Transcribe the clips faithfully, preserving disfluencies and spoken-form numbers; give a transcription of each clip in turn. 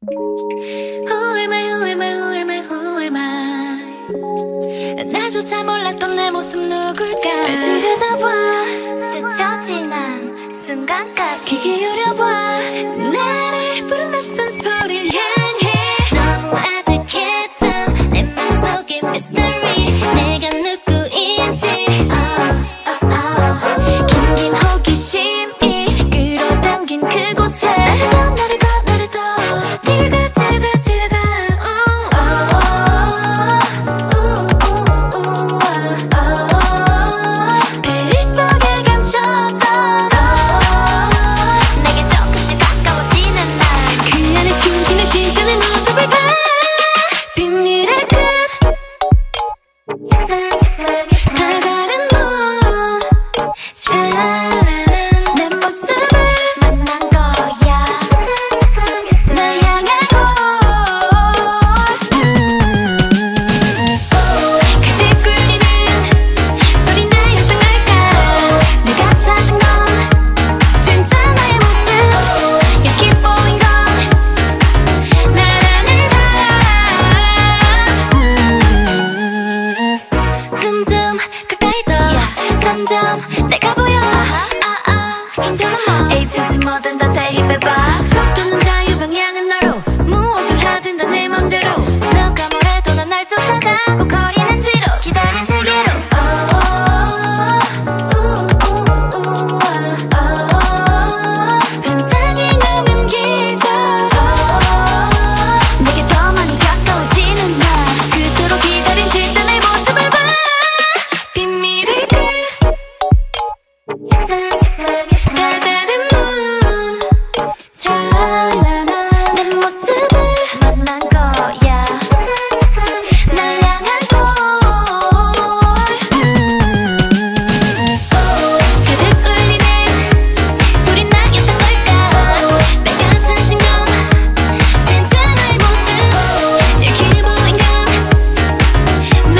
Who am I, who am I, who am I, who am I? 나조차 몰랐던 내 모습 누굴까? 날 들여다봐 스쳐 지난 순간까지 귀 기울여봐 나를 부른 낯선 소리를 향해 너무 아득했던 내 맘속의 mystery 내가 누구인지 oh, oh, oh. 긴긴 호기심이 끌어당긴 그곳에 나를 더 나를 더 나를 더 데려가 데려가 데려가 베일 속에 감췄던 내게 조금씩 가까워지는 날 그 안에 숨기는 진짜 내 모습을 봐 비밀의 끝 다 다른 눈 찬란한 내 모습을 만난 거야 날 향한 곳 가득 굴리는 소리 나였던 걸까 내가 찾은 건 진짜 나의 모습 약해 보인 건 나라는 다 쯤쯤 가까이 더 점점 내가 보여 힘드는 맘 A to Z 뭐든 다 대입해봐 속도는 자유 방향은 너로 무엇을 하든 다 내 맘대로 누가 뭐래도 넌 날 쫓아가 꼭 거리는 뒤로 기다린 세계로 환상이 넘은 기적 내게 더 많이 가까워지는 날 그토록 기다린 진짜 내 모습을 봐 비밀의 끝 다 다른 문 찬란한 내 모습을 만난 거야 날 향한 곳 가득 울리는 소리 나였던 걸까 내가 찾은 건 진짜 나의 모습 약해 보인 건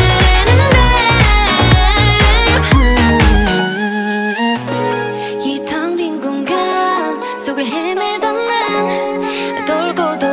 나라는 이 텅 빈 공간 속을 헤매던 난 돌고 돌아